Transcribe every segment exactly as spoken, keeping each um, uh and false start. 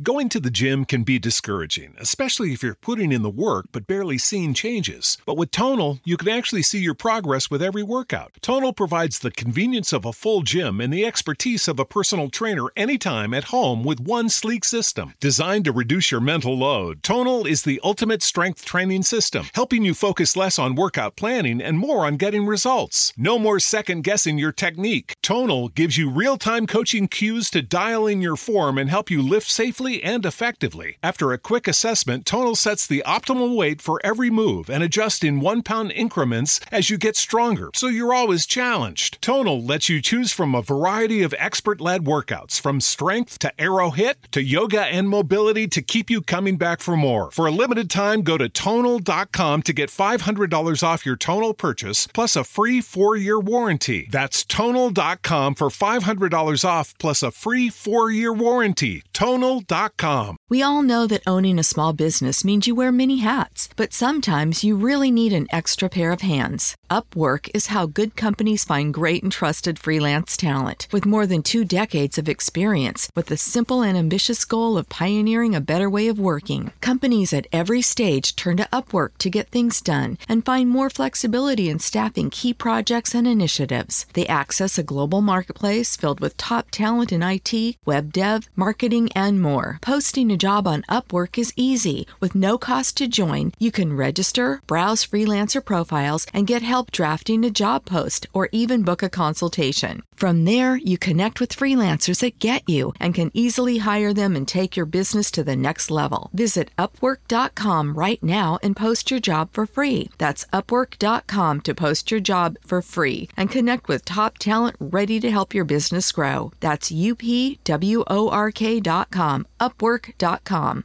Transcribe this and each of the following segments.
Going to the gym can be discouraging, especially if you're putting in the work but barely seeing changes. But with Tonal, you can actually see your progress with every workout. Tonal provides the convenience of a full gym and the expertise of a personal trainer anytime at home with one sleek system. Designed to reduce your mental load, Tonal is the ultimate strength training system, helping you focus less on workout planning and more on getting results. No more second-guessing your technique. Tonal gives you real-time coaching cues to dial in your form and help you lift safely and effectively. After a quick assessment, Tonal sets the optimal weight for every move and adjusts in one-pound increments as you get stronger, so you're always challenged. Tonal lets you choose from a variety of expert-led workouts, from strength to aero hit to yoga and mobility, to keep you coming back for more. For a limited time, go to tonal dot com to get five hundred dollars off your Tonal purchase, plus a free four-year warranty. That's tonal dot com for five hundred dollars off, plus a free four-year warranty. tonal dot com. We all know that owning a small business means you wear many hats, but sometimes you really need an extra pair of hands. Upwork is how good companies find great and trusted freelance talent. With more than two decades of experience, with the simple and ambitious goal of pioneering a better way of working, companies at every stage turn to Upwork to get things done and find more flexibility in staffing key projects and initiatives. They access a global marketplace filled with top talent in I T, web dev, marketing, and more. Posting a job on Upwork is easy. With no cost to join, you can register, browse freelancer profiles, and get help drafting a job post or even book a consultation. From there, you connect with freelancers that get you and can easily hire them and take your business to the next level. Visit upwork dot com right now and post your job for free. That's upwork dot com to post your job for free and connect with top talent ready to help your business grow. That's U P W O R K dot com, upwork dot com.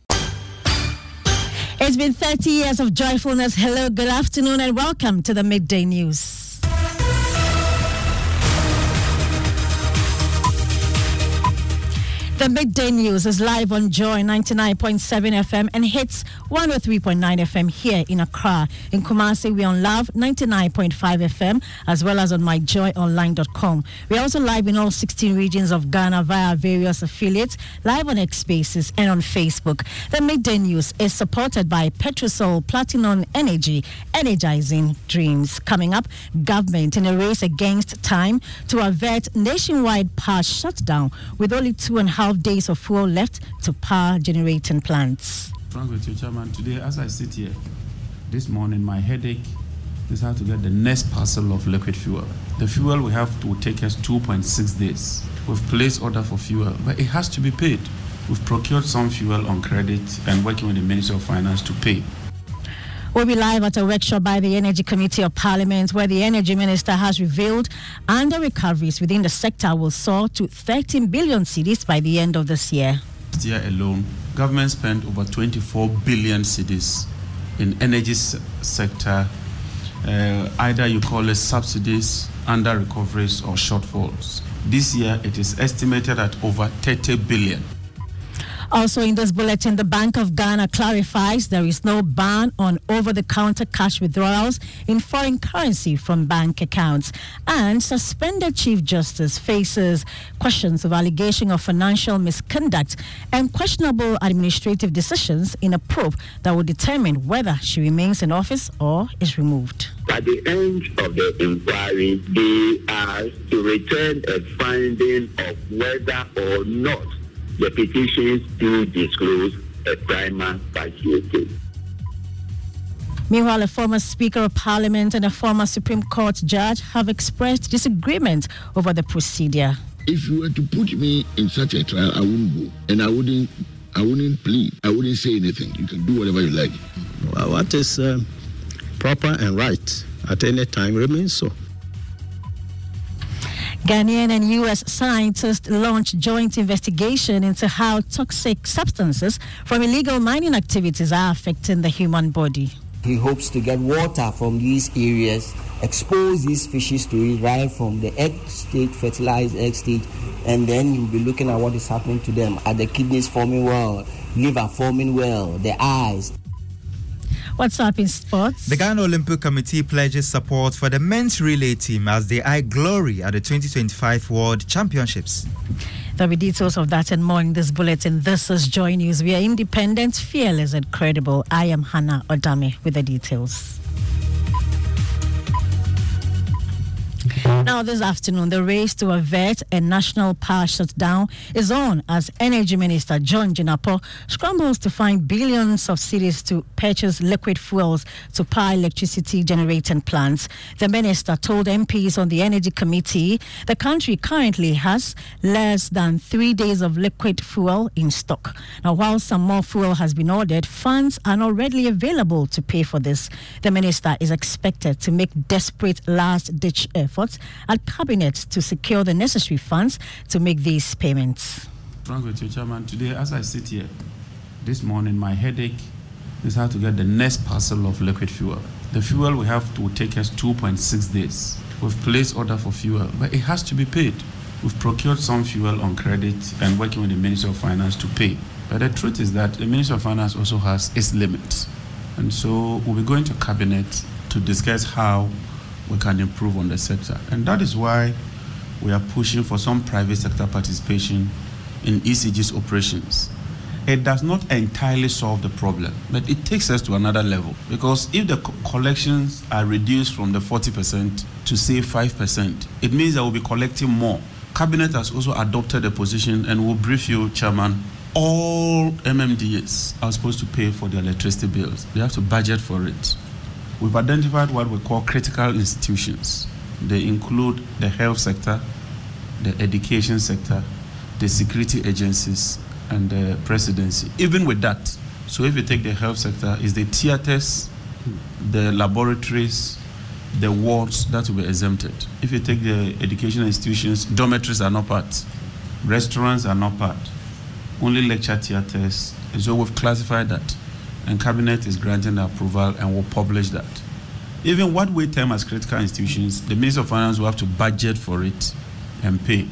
It's been thirty years of joyfulness. Hello, good afternoon, and welcome to the Midday News. The Midday News is live on Joy ninety-nine point seven F M and hits one oh three point nine F M here in Accra. In Kumasi, we're on Love ninety-nine point five F M, as well as on my joy online dot com. We're also live in all sixteen regions of Ghana via various affiliates, live on X Spaces and on Facebook. The Midday News is supported by Petrosol Platinum Energy, energizing dreams. Coming up, government in a race against time to avert nationwide power shutdown with only two and a half days of fuel left to power generating plants. Frank with you, Chairman. Today, as I sit here this morning, my headache is how to get the next parcel of liquid fuel. The fuel we have to take us two point six days. We've placed order for fuel, but it has to be paid. We've procured some fuel on credit and working with the Ministry of Finance to pay. We'll be live at a workshop by the Energy Committee of Parliament, where the Energy Minister has revealed under recoveries within the sector will soar to thirteen billion cedis by the end of this year. This year alone, government spent over twenty-four billion cedis in energy se- sector. Uh, either you call it subsidies, under recoveries, or shortfalls. This year, it is estimated at over thirty billion. Also in this bulletin, the Bank of Ghana clarifies there is no ban on over-the-counter cash withdrawals in foreign currency from bank accounts. And suspended Chief Justice faces questions of allegation of financial misconduct and questionable administrative decisions in a probe that will determine whether she remains in office or is removed. At the end of the inquiry, they are to return a finding of whether or not the petitions do disclose a prima facie case. Meanwhile, a former Speaker of Parliament and a former Supreme Court judge have expressed disagreement over the procedure. If you were to put me in such a trial, I wouldn't go, and I wouldn't, I wouldn't plead. I wouldn't say anything. You can do whatever you like. Well, what is uh, proper and right at any time remains so. Ghanaian and U S scientists launched joint investigation into how toxic substances from illegal mining activities are affecting the human body. He hopes to get water from these areas, expose these fishes to it right from the egg stage, fertilized egg stage, and then you'll be looking at what is happening to them. Are the kidneys forming well, liver forming well, the eyes? What's up in sports? The Ghana Olympic Committee pledges support for the men's relay team as they eye glory at the twenty twenty-five World Championships. There'll be details of that and more in this bulletin. This is Joy News. We are independent, fearless, and credible. I am Hannah Odame with the details. Now, this afternoon, the race to avert a national power shutdown is on as Energy Minister John Jinapor scrambles to find billions of cedis to purchase liquid fuels to power electricity generating plants. The minister told M Ps on the Energy Committee the country currently has less than three days of liquid fuel in stock. Now, while some more fuel has been ordered, funds are not readily available to pay for this. The minister is expected to make desperate last-ditch efforts at Cabinet to secure the necessary funds to make these payments. Frank with you, Chairman. Today, as I sit here, this morning, my headache is how to get the next parcel of liquid fuel. The fuel we have to take us two point six days. We've placed order for fuel, but it has to be paid. We've procured some fuel on credit and working with the Ministry of Finance to pay. But the truth is that the Ministry of Finance also has its limits. And so we'll be going to Cabinet to discuss how we can improve on the sector. And that is why we are pushing for some private sector participation in E C G's operations. It does not entirely solve the problem, but it takes us to another level. Because if the co- collections are reduced from the forty percent to say five percent, it means that we'll be collecting more. Cabinet has also adopted a position, and we'll brief you, Chairman. All M M D S are supposed to pay for their electricity bills. They have to budget for it. We've identified what we call critical institutions. They include the health sector, the education sector, the security agencies, and the presidency. Even with that, so if you take the health sector, is the theaters, the laboratories, the wards that will be exempted. If you take the educational institutions, dormitories are not part, restaurants are not part, only lecture theaters. And so we've classified that. And Cabinet is granting the approval and will publish that. Even what we term as critical institutions, the Minister of Finance will have to budget for it and pay.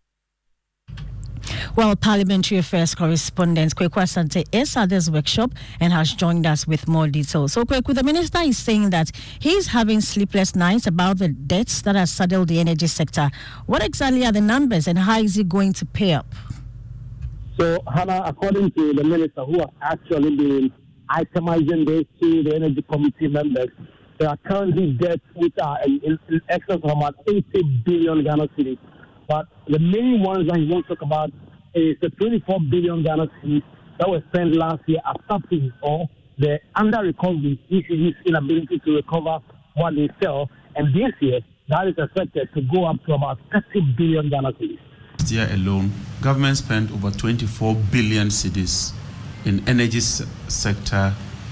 Well, Parliamentary Affairs correspondent Kweku Asante is at this workshop and has joined us with more details. So, Kweku, the Minister is saying that he's having sleepless nights about the debts that have saddled the energy sector. What exactly are the numbers and how is he going to pay up? So, Hannah, according to the Minister, who has actually been itemizing this to the Energy Committee members, there are currently debts which are in, in, in excess of about eighty billion Ghana cedis. But the main ones that he wants to talk about is the twenty-four billion Ghana cedis that was spent last year as subsidies or the under-recovery, E C G's inability to recover what they sell. And this year, that is expected to go up to about thirty billion Ghana cedis. This year alone, government spent over twenty-four billion cedis in energy se- sector.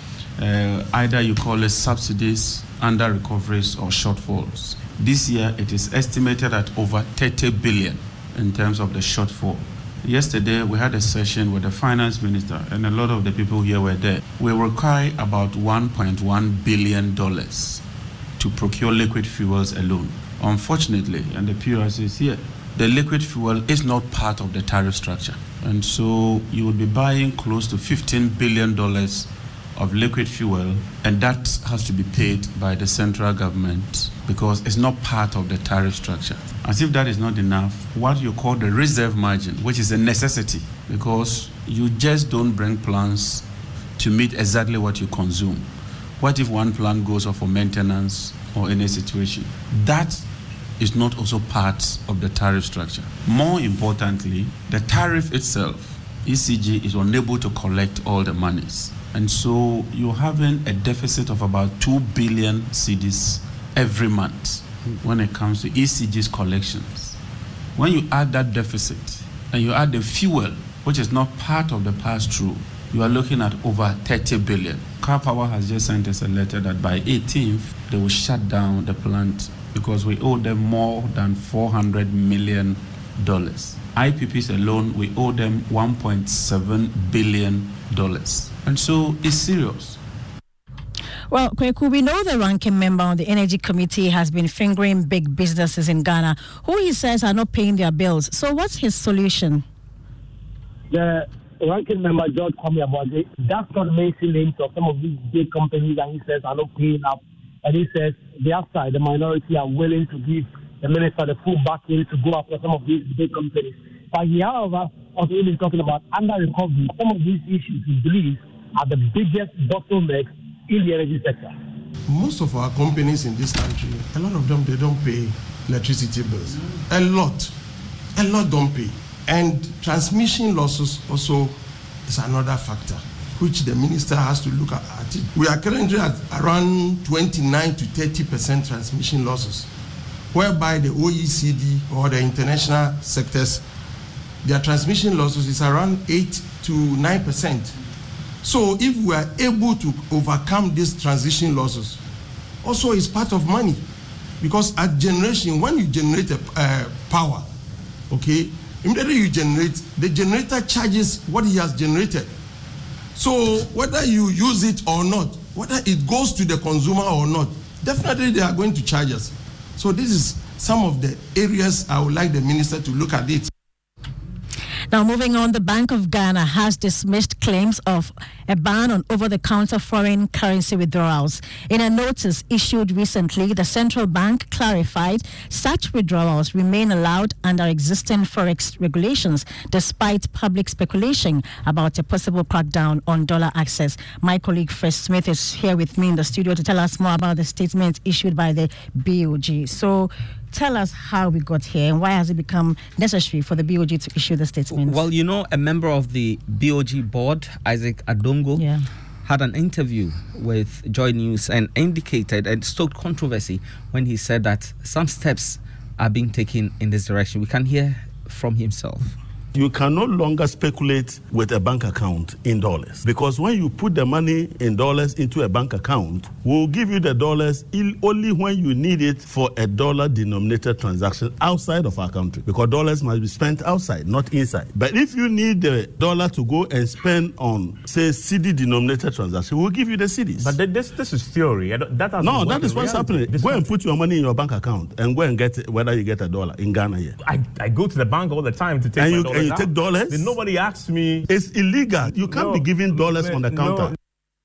Uh, either you call it subsidies, under recoveries, or shortfalls. This year, it is estimated at over thirty billion in terms of the shortfall. Yesterday, we had a session with the finance minister, and a lot of the people here were there. We require about one point one billion dollars to procure liquid fuels alone. Unfortunately, and the P R C is here, the liquid fuel is not part of the tariff structure. And so you will be buying close to fifteen billion dollars of liquid fuel, and that has to be paid by the central government because it's not part of the tariff structure. As if that is not enough, what you call the reserve margin, which is a necessity because you just don't bring plants to meet exactly what you consume. What if one plant goes off for maintenance or any situation? That is not also part of the tariff structure. More importantly, the tariff itself, E C G is unable to collect all the monies. And so you're having a deficit of about two billion cedis every month when it comes to E C G's collections. When you add that deficit and you add the fuel, which is not part of the pass-through, you are looking at over thirty billion. Car Power has just sent us a letter that by eighteenth, they will shut down the plant because we owe them more than four hundred million dollars. I P Ps alone, we owe them one point seven billion dollars. And so it's serious. Well, Kweku, we know the ranking member on the Energy Committee has been fingering big businesses in Ghana who he says are not paying their bills. So what's his solution? The ranking member, George Kwame Abuaje, does not mention names of some of these big companies that he says are not paying up. And he says the outside, the minority, are willing to give the minister the full backing to go after some of these big companies. But he, however, also is talking about under recovery. Some of these issues, he believes, are the biggest bottlenecks in the energy sector. Most of our companies in this country, a lot of them, they don't pay electricity bills. A lot. A lot don't pay. And transmission losses also is another factor, which the minister has to look at. We are currently at around twenty-nine to thirty percent transmission losses, whereby the O E C D or the international sectors, their transmission losses is around eight to nine percent. So if we are able to overcome these transition losses, also it's part of money. Because at generation, when you generate a, uh, power, okay, immediately you generate, the generator charges what he has generated. So whether you use it or not, whether it goes to the consumer or not, definitely they are going to charge us. So this is some of the areas I would like the minister to look at it. Now, moving on, the Bank of Ghana has dismissed claims of a ban on over-the-counter foreign currency withdrawals. In a notice issued recently, the central bank clarified such withdrawals remain allowed under existing forex regulations, despite public speculation about a possible crackdown on dollar access. My colleague Fred Smith is here with me in the studio to tell us more about the statement issued by the B O G. So, tell us how we got here and why has it become necessary for the B O G to issue the statement? Well, you know, a member of the B O G board, Isaac Adongo, yeah. had an interview with Joy News and indicated and stoked controversy when he said that some steps are being taken in this direction. We can hear from himself. You can no longer speculate with a bank account in dollars, because when you put the money in dollars into a bank account, we'll give you the dollars only when you need it for a dollar-denominated transaction outside of our country, because dollars must be spent outside, not inside. But if you need the dollar to go and spend on, say, C D-denominated transaction, we'll give you the C Ds. But this this is theory. That no, that is what's happening. This go country. and put your money in your bank account and go and get it, whether you get a dollar in Ghana here. I, I go to the bank all the time to take and my you, dollars. And you take dollars? Then nobody asks me. It's illegal. You can't no, be giving dollars on the counter.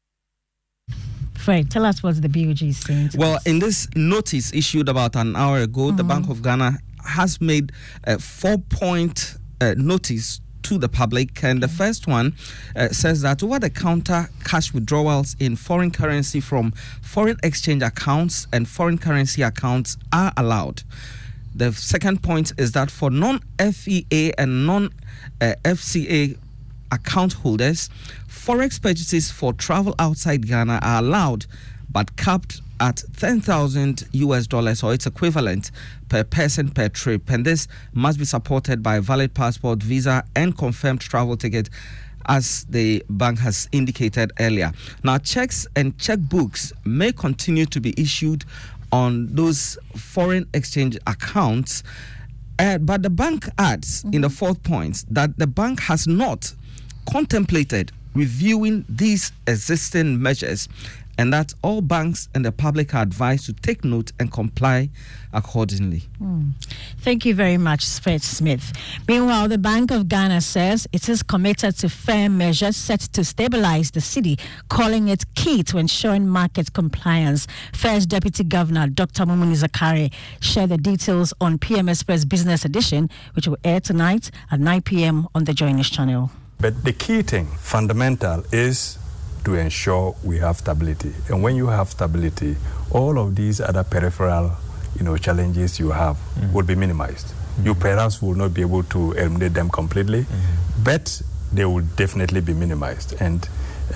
No. Fred, tell us what the B O G is saying. Well, us. in this notice issued about an hour ago, mm-hmm. the Bank of Ghana has made a four-point uh, notice to the public, and the first one uh, says that over-the-counter cash withdrawals in foreign currency from foreign exchange accounts and foreign currency accounts are allowed. The second point is that for non-F E A and non-F C A account holders, forex purchases for travel outside Ghana are allowed, but capped at ten thousand U S dollars or its equivalent per person per trip. And this must be supported by a valid passport, visa, and confirmed travel ticket, as the bank has indicated earlier. Now, checks and checkbooks may continue to be issued on those foreign exchange accounts, uh, but the bank adds mm-hmm. in the fourth point that the bank has not contemplated reviewing these existing measures, and that all banks and the public are advised to take note and comply accordingly. Mm. Thank you very much, Fred Smith. Meanwhile, the Bank of Ghana says it is committed to firm measures set to stabilize the city, calling it key to ensuring market compliance. First Deputy Governor Doctor Mumuni Zakari shared the details on P M Express Business Edition, which will air tonight at nine p.m. on the Joy News channel. But the key thing, fundamental, is to ensure we have stability. And when you have stability, all of these other peripheral, you know, challenges you have mm. will be minimized. Mm. You perhaps will not be able to eliminate them completely, mm. but they will definitely be minimized. And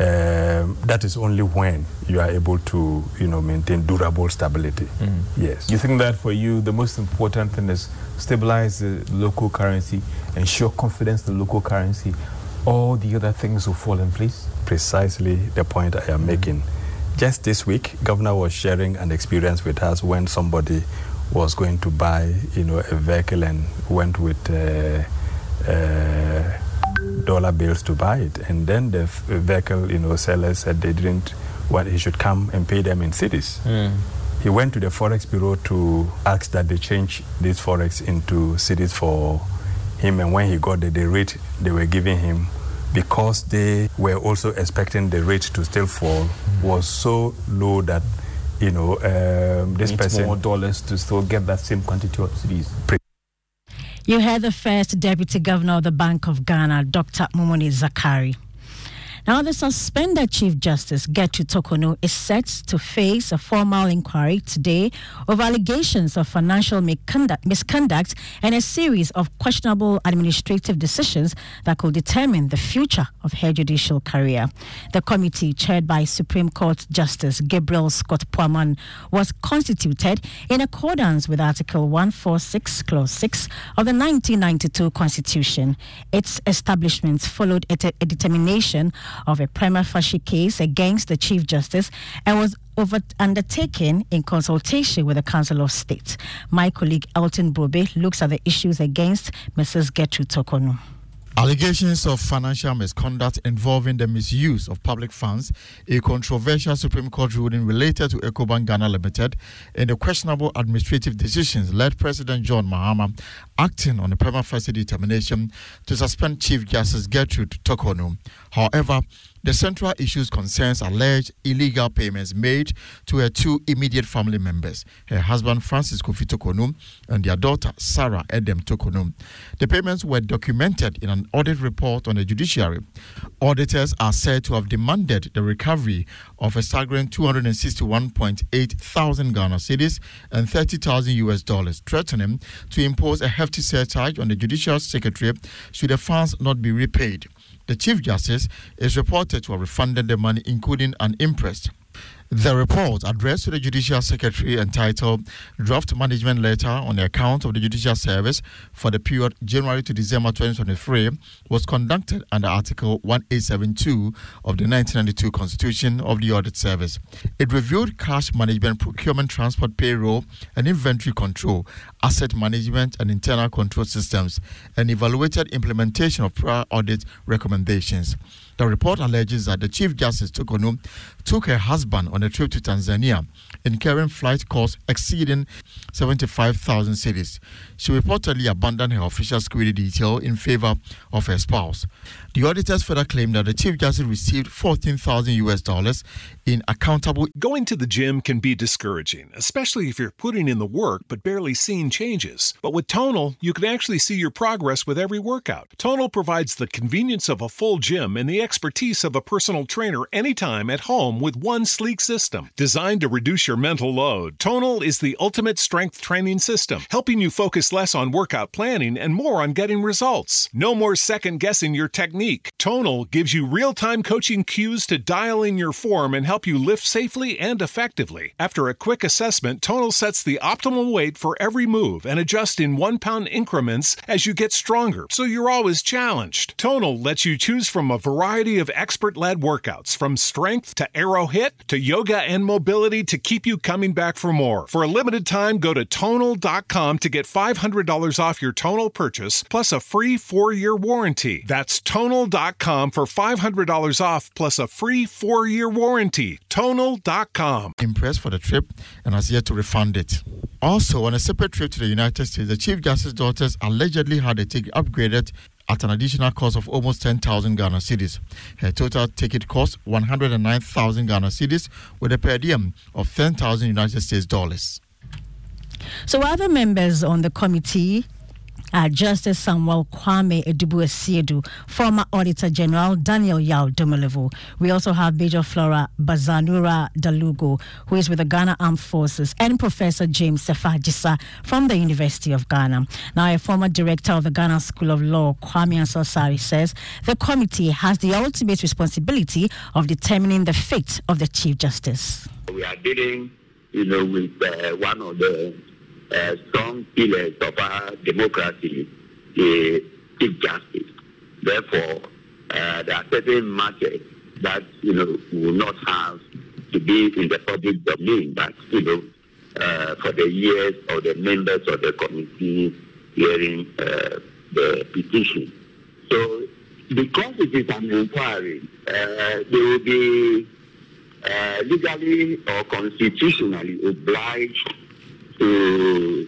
uh, that is only when you are able to, you know, maintain durable stability. Mm. Yes. You think that for you, the most important thing is stabilize the local currency, ensure confidence in the local currency, all the other things will fall in place? Precisely the point I am mm-hmm. making. Just this week, Governor was sharing an experience with us when somebody was going to buy, you know, a vehicle and went with uh, uh, dollar bills to buy it. And then the f- vehicle, you know, seller said they didn't want, he should come and pay them in cities. Mm. He went to the Forex Bureau to ask that they change this Forex into cities for him, and when he got the, the rate they were giving him, because they were also expecting the rate to still fall, mm-hmm. was so low that, you know, um, this needs person more dollars to still get that same quantity of cities. You heard the first Deputy Governor of the Bank of Ghana, Doctor Momoni Zakari. Now, the suspended Chief Justice, Gertrude Torkornoo, is set to face a formal inquiry today over allegations of financial misconduct, misconduct and a series of questionable administrative decisions that could determine the future of her judicial career. The committee, chaired by Supreme Court Justice Gabriel Scott Poaman, was constituted in accordance with Article one forty-six, Clause six of the nineteen ninety-two Constitution. Its establishment followed a, te- a determination of a prima facie case against the Chief Justice and was over undertaken in consultation with the Council of State. My colleague Elton Bobe looks at the issues against Missus Gertrude Torkornoo. Allegations of financial misconduct involving the misuse of public funds, a controversial Supreme Court ruling related to Ecobank Ghana Limited, and the questionable administrative decisions led President John Mahama acting on a prima facie determination to suspend Chief Justice Gertrude Torkornoo. However, the central issues concerns alleged illegal payments made to her two immediate family members, her husband Francis Kofi Torkornoo and their daughter Sarah Edem Torkornoo. The payments were documented in an audit report on the judiciary. Auditors are said to have demanded the recovery of a staggering two hundred sixty-one point eight thousand Ghana cedis and thirty thousand U S dollars, threatening to impose a hefty surcharge on the Judicial Secretary should the funds not be repaid. The Chief Justice is reported to have refunded the money, including an interest. The report, addressed to the Judicial Secretary, entitled Draft Management Letter on the Account of the Judicial Service for the period January to December twenty twenty-three, was conducted under Article one eight seven two of the nineteen ninety-two Constitution of the Audit Service. It reviewed cash management, procurement, transport, payroll, and inventory control, asset management, and internal control systems, and evaluated implementation of prior audit recommendations. The report alleges that the Chief Justice Torkornoo took her husband on a trip to Tanzania, incurring flight costs exceeding seventy-five thousand cedis. She reportedly abandoned her official security detail in favor of her spouse. The auditors further claimed that the Chief Justice received fourteen thousand U S dollars in accountable. Going to the gym can be discouraging, especially if you're putting in the work but barely seeing changes. But with Tonal, you can actually see your progress with every workout. Tonal provides the convenience of a full gym and the expertise of a personal trainer anytime at home with one sleek system. Designed to reduce your mental load, Tonal is the ultimate strength training system, helping you focus less on workout planning and more on getting results. No more second-guessing your technique. Tonal gives you real-time coaching cues to dial in your form and help you lift safely and effectively. After a quick assessment, Tonal sets the optimal weight for every move and adjusts in one-pound increments as you get stronger, so you're always challenged. Tonal lets you choose from a variety of expert-led workouts, from strength to aero hit to yoga and mobility, to keep you coming back for more. For a limited time, go to tonal dot com to get five hundred dollars off your Tonal purchase plus a free four-year warranty. That's tonal dot com for five hundred dollars off plus a free four-year warranty. tonal dot com. Impressed for the trip and has yet to refund it. Also, on a separate trip to the United States, the Chief Justice's daughters allegedly had a ticket upgraded at an additional cost of almost ten thousand Ghana cedis. Her total ticket cost one hundred nine thousand Ghana cedis with a per diem of ten thousand United States dollars. So other members on the committee are Justice Samuel Kwame Edubu-Asiedu, former Auditor General Daniel Yao Domolevo. We also have Major Flora Bazanura Dalugo, who is with the Ghana Armed Forces, and Professor James Sefajisa from the University of Ghana. Now, a former director of the Ghana School of Law, Kwame Ansosari, says the committee has the ultimate responsibility of determining the fate of the Chief Justice. We are dealing, you know, with uh, one of the Uh, strong pillars of our democracy, the Chief Justice. Therefore, uh, there are certain matters that, you know, we will not have to be in the public domain, but, you know, uh, for the years of the members of the committee hearing uh, the petition. So, because it is an inquiry, uh, they will be uh, legally or constitutionally obliged to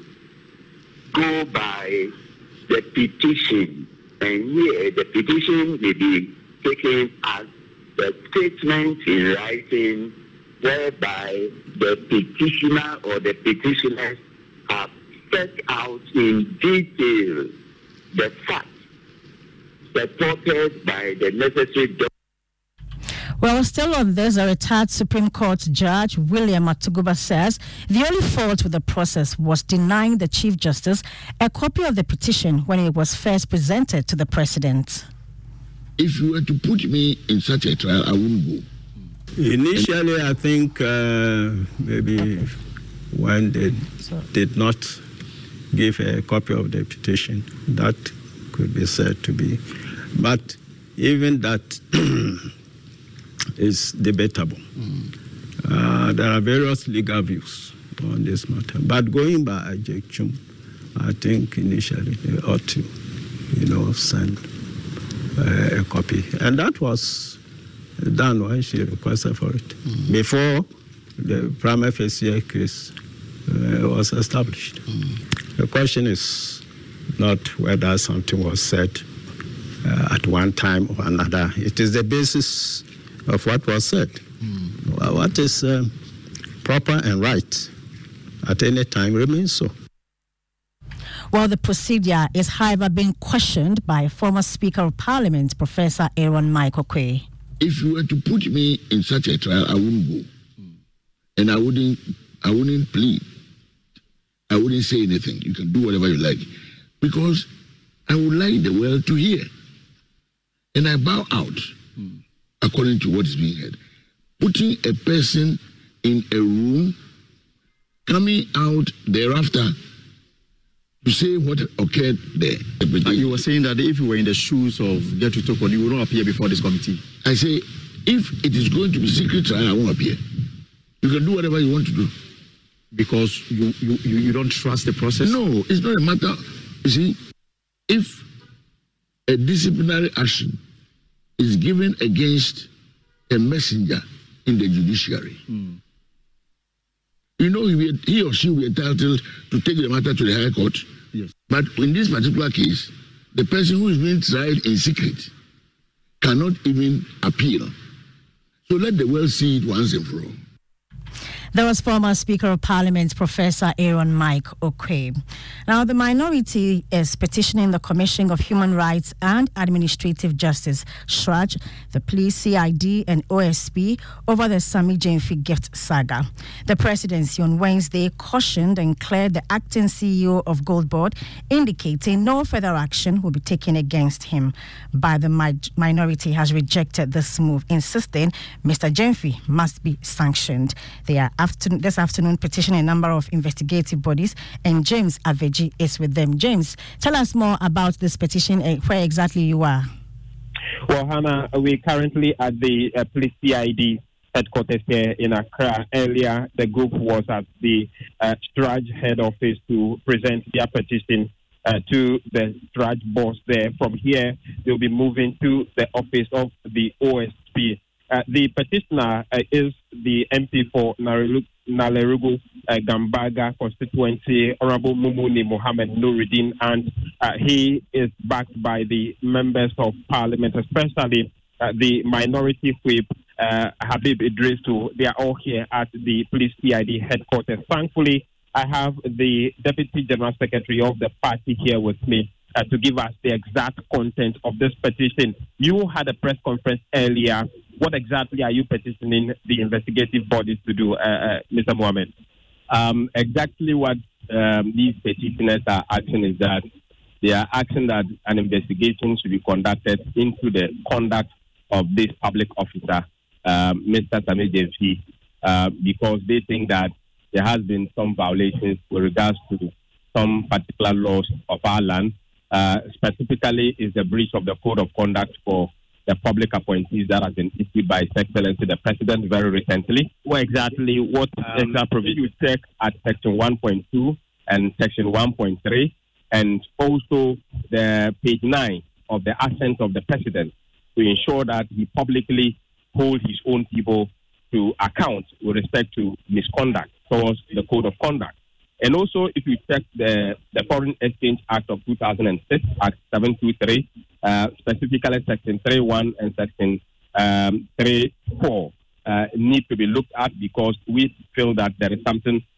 go by the petition, and here the petition may be taken as the statement in writing whereby the petitioner or the petitioners have set out in detail the facts supported by the necessary documents. Well, still on this, a retired Supreme Court Judge William Atuguba says the only fault with the process was denying the Chief Justice a copy of the petition when it was first presented to the President. If you were to put me in such a trial, I wouldn't go. Initially, I think uh, maybe when they did not give a copy of the petition, that could be said to be. But even that is debatable. Mm. Uh, there are various legal views on this matter. But going by Jake Chum, I think initially they ought to, you know, send uh, a copy. And that was done when she requested for it, mm. before the prima facie case uh, was established. Mm. The question is not whether something was said uh, at one time or another. It is the basis of what was said. Mm. Well, what is uh, proper and right at any time remains so. Well, the procedure is, however, being questioned by former Speaker of Parliament, Professor Aaron Mike Oquaye. If you were to put me in such a trial, I wouldn't go. Mm. And I wouldn't, I wouldn't plead. I wouldn't say anything. You can do whatever you like. Because I would like the world to hear. And I bow out. Mm. According to what is being heard. Putting a person in a room, coming out thereafter to say what occurred there. And you were saying that if you were in the shoes of Gertrude Torkornoo, you would not appear before this committee. I say, if it is going to be secret trial, I won't appear. You can do whatever you want to do. Because you, you, you, you don't trust the process? No, it's not a matter. You see, if a disciplinary action is given against a messenger in the judiciary. Mm. You know, he or she will be entitled to take the matter to the High Court. Yes. But in this particular case, the person who is being tried in secret cannot even appeal. So let the world see it once and for all. There was former Speaker of Parliament, Professor Aaron Mike Oquaye. Now, the minority is petitioning the Commission of Human Rights and Administrative Justice, S R A J, the police, C I D, and O S P over the Sammy Gyamfi gift saga. The presidency on Wednesday cautioned and cleared the acting C E O of Goldboard, indicating no further action will be taken against him. But the mi- minority has rejected this move, insisting Mister Gyamfi must be sanctioned. They are Afternoon, this afternoon petitioning a number of investigative bodies, and James Aveji is with them. James, tell us more about this petition and where exactly you are. Well, Hannah, we're currently at the uh, police C I D headquarters here in Accra. Earlier, the group was at the uh, S R A J head office to present their petition uh, to the S R A J boss there. From here, they'll be moving to the office of the O S P. Uh, the petitioner uh, is the M P for Nalerugu uh, Gambaga constituency, Honorable Mumuni Mohammed Nuruddin, and uh, he is backed by the members of parliament, especially uh, the minority whip, uh, Habib Idrisu. They are all here at the police C I D headquarters. Thankfully, I have the Deputy General Secretary of the party here with me uh, to give us the exact content of this petition. You had a press conference earlier. What exactly are you petitioning the investigative bodies to do, uh, uh, Mister Mohammed? Um, exactly what um, these petitioners are asking is that they are asking that an investigation should be conducted into the conduct of this public officer, um, Mister Sammy Gyamfi, uh, because they think that there has been some violations with regards to some particular laws of our land. Uh, specifically, is the breach of the code of conduct for the public appointees that has been issued by His Excellency the President very recently. Well, exactly what um, exact provision you check at Section one point two and Section one point three, and also the page nine of the assent of the President to ensure that he publicly holds his own people to account with respect to misconduct towards the code of conduct. And also, if you check the, the Foreign Exchange Act of two thousand six, Act seven twenty-three, uh, specifically Section three one and Section um, three four, uh, need to be looked at because we feel that there is something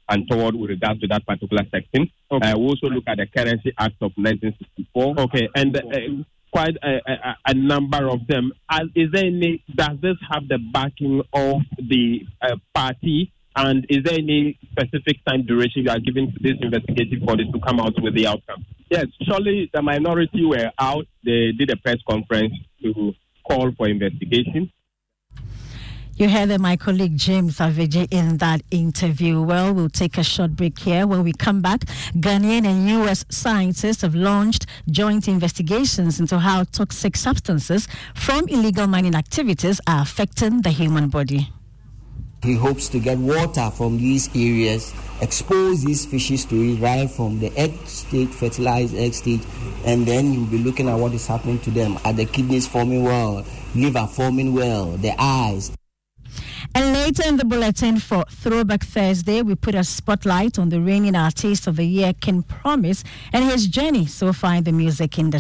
untoward with regard to that particular section. Okay. Uh, we also look at the Currency Act of nineteen sixty-four. Okay, and uh, quite a, a, a number of them. As, is there any? Does this have the backing of the uh, party? And is there any specific time duration you are giving to this investigative bodies to come out with the outcome? Yes, surely the minority were out. They did a press conference to call for investigation. You heard my colleague James Aveje in that interview. Well, we'll take a short break here. When we come back, Ghanaian and U S scientists have launched joint investigations into how toxic substances from illegal mining activities are affecting the human body. He hopes to get water from these areas, expose these fishes to it right from the egg stage, fertilized egg stage, and then he'll be looking at what is happening to them. Are the kidneys forming well, liver forming well, the eyes. And later in the bulletin for Throwback Thursday, we put a spotlight on the reigning artist of the year, King Promise, and his journey so far in the music industry.